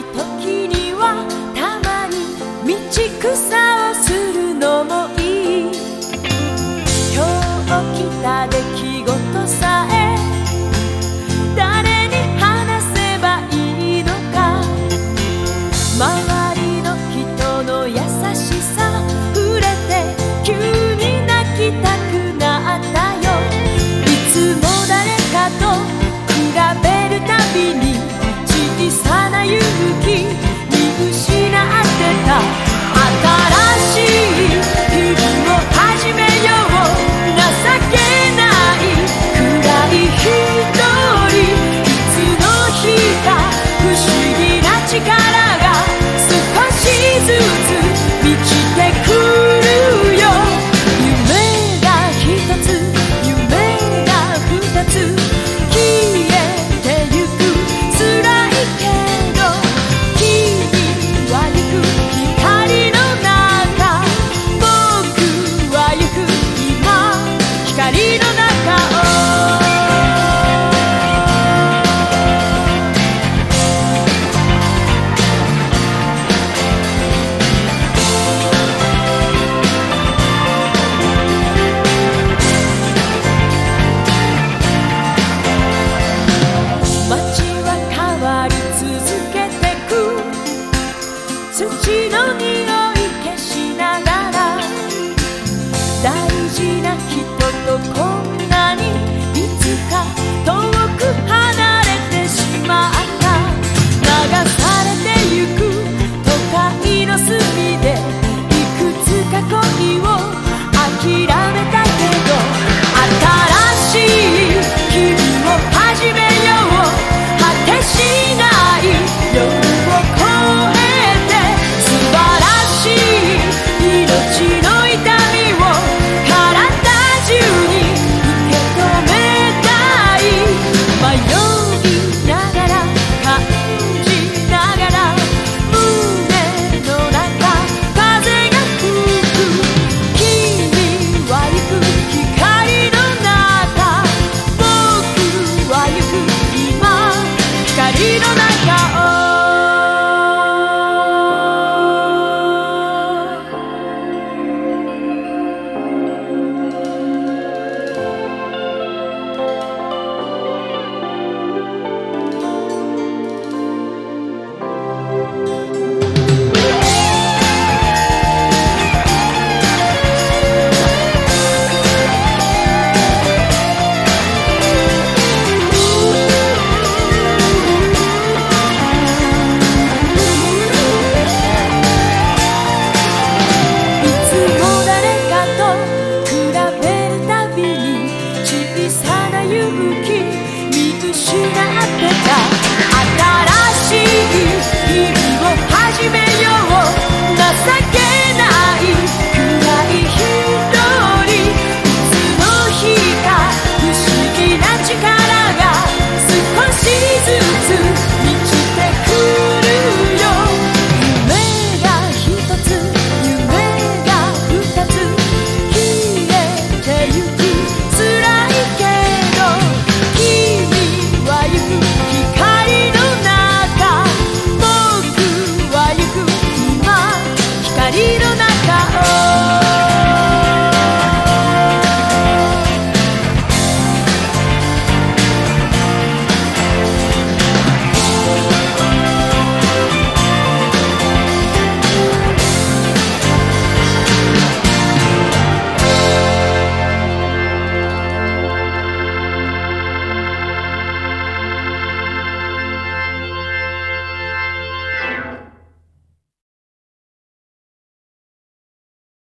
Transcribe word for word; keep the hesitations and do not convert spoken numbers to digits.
時にはたまに道草をするのもいい。今日起きた出来事さえ誰に話せばいいのか。周りの人の優しさ触れて急に泣きたくなったよ。いつも誰かと比べるたびに小さな勇気見失ってた。新しい日々を始めよう。情けない暗い一人、いつの日か不思議な力が少しずつ満ちてくるよ。夢が一つ夢が二つ消えてゆく。辛いけど君は行く。光の中僕は行く。今光の中を街は変わり続けてく。土の匂い